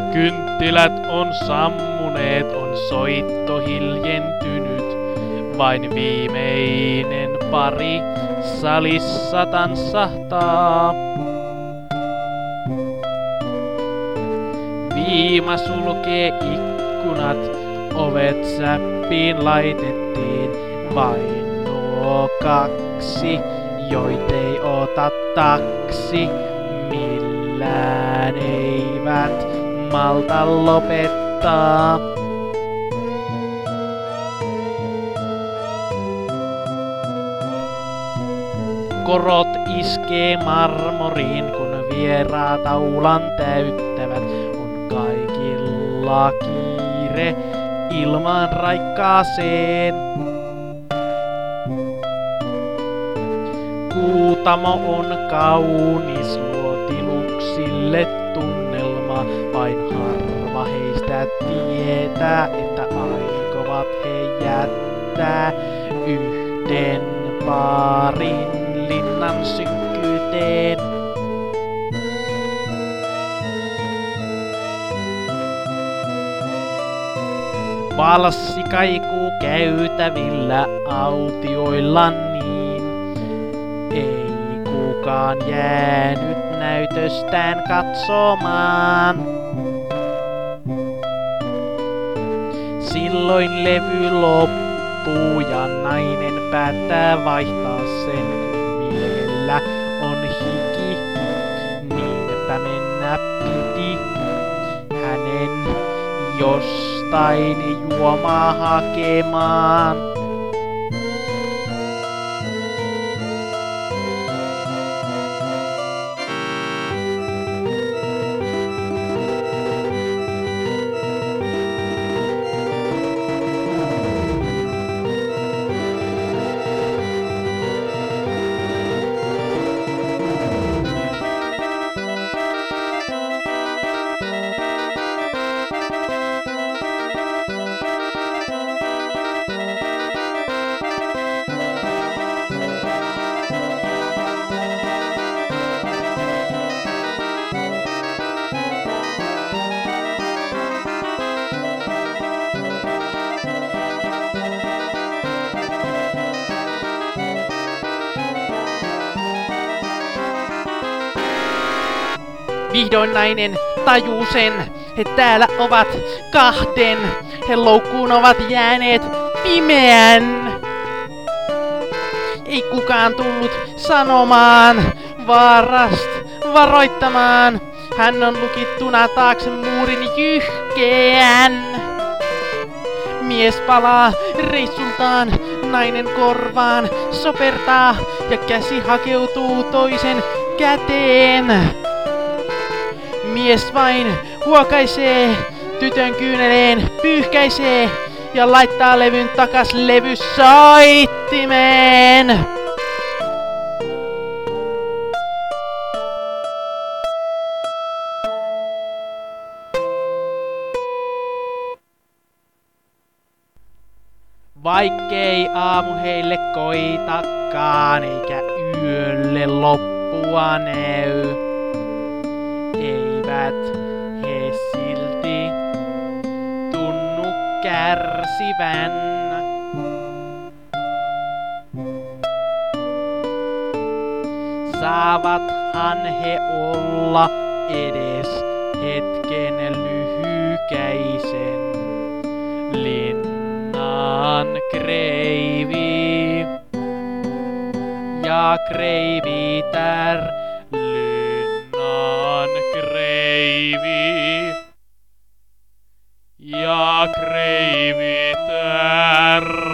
Kynttilät on sammuneet, on soitto hiljentynyt. Vain viimeinen pari salissa tanssahtaa. Viima sulkee ikkunat, ovet säppiin laitettiin. Vain nuo kaksi, joitei ota taksi. Millään eivät malta lopettaa. Korot iskee marmoriin, kun vieraat aulan täyttävät. On kaikilla kiire ilmaan raikkaaseen. Kuutamo on kaunis, luo tiluksille tunnelma. Vain harva heistä tietää, että aikovat he jättää yhden parin linnan synkkyyteen. Valssi kaikuu käytävillä autioilla niin. Ei kukaan jäänyt näytöstään katsomaan. Silloin levy loppuu ja nainen päättää vaihtaa sen, kun miehellä on hiki. Niinpä mennä piti hänen jostain juomaa hakemaan. Vihdoin nainen tajuu sen, he täällä ovat kahden. He loukkuun ovat jääneet pimeän. Ei kukaan tullut sanomaan vaarasta varoittamaan. Hän on lukittuna taakse muurin jyhkeän. Mies palaa reissultaan, nainen korvaan sopertaa ja käsi hakeutuu toisen käteen. Mies vain huokaisee, tytön kyyneleen pyyhkäisee ja laittaa levyn takas levysoittimeen. Vaikkei aamu heille koitakaan eikä yölle loppua näy. Eivät he silti tunnu kärsivän. Saavathan he olla edes hetken lyhykäisen linnan kreivi ja kreivitär. Kreivi ja kreivitär.